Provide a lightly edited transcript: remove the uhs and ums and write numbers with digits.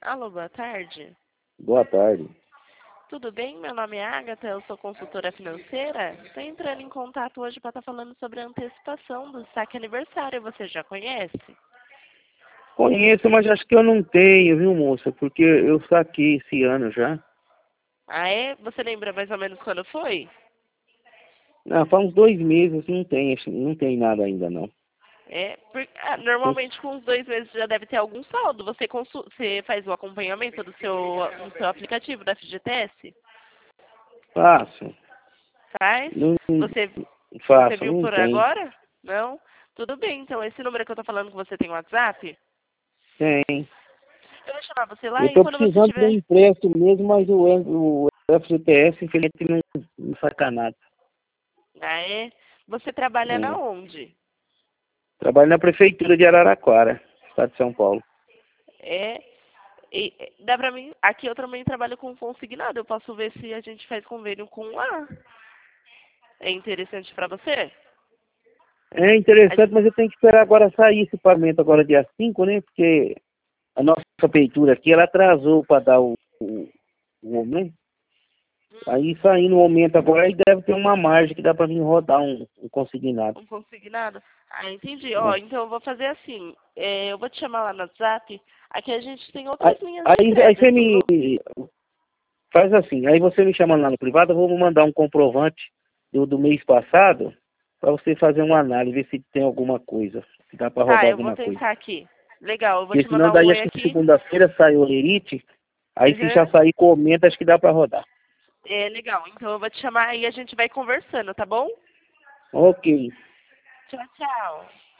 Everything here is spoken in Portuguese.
Alô, boa tarde. Boa tarde. Tudo bem? Meu nome é Agatha, eu sou consultora financeira. Estou entrando em contato hoje para estar falando sobre a antecipação do saque aniversário. Você já conhece? Conheço, mas acho que eu não tenho, viu, moça? Porque eu saquei esse ano já. Ah, é? Você lembra mais ou menos quando foi? Não, faz uns 2 meses, não tem nada ainda, não. Normalmente com os 2 meses já deve ter algum saldo. Você faz o acompanhamento do seu aplicativo da FGTS? Faço. Faz? Não Você faço, viu não por tem. agora? Não? Tudo bem, então esse número que eu tô falando com você tem WhatsApp? Tem. Eu vou chamar você lá Eu e tô quando você precisando de um tiver. empréstimo mesmo, mas o FGTS, infelizmente, não saca nada. Ah, é? Você trabalha na É. onde? Trabalho na prefeitura de Araraquara, estado de São Paulo. É. Dá pra mim. Aqui eu também trabalho com consignado. Eu posso ver se a gente faz convênio com lá. É interessante pra você? É A interessante, gente- mas eu tenho que esperar agora sair esse pagamento agora dia 5, né? Porque a nossa prefeitura aqui, ela atrasou para dar o aumento. Aí saindo o aumento agora, aí deve ter uma margem que dá para mim rodar um consignado. Um consignado? Ah, entendi. Ó, É. então eu vou fazer assim. Eu vou te chamar lá no WhatsApp. Aqui a gente tem Aí, outras linhas de aí você crédito. me faz assim, aí você me chama lá no privado, eu vou mandar um comprovante do mês passado para você fazer uma análise, ver se tem alguma coisa, se dá para Tá, rodar eu vou alguma coisa. tentar aqui. Legal, eu vou Porque te senão mandar um daí oi acho que aqui. segunda-feira sai o Olerite, aí se já Uhum. sair comenta, acho que dá para rodar. É legal. Então eu vou te chamar e a gente vai conversando, tá bom? Ok. Tchau, tchau.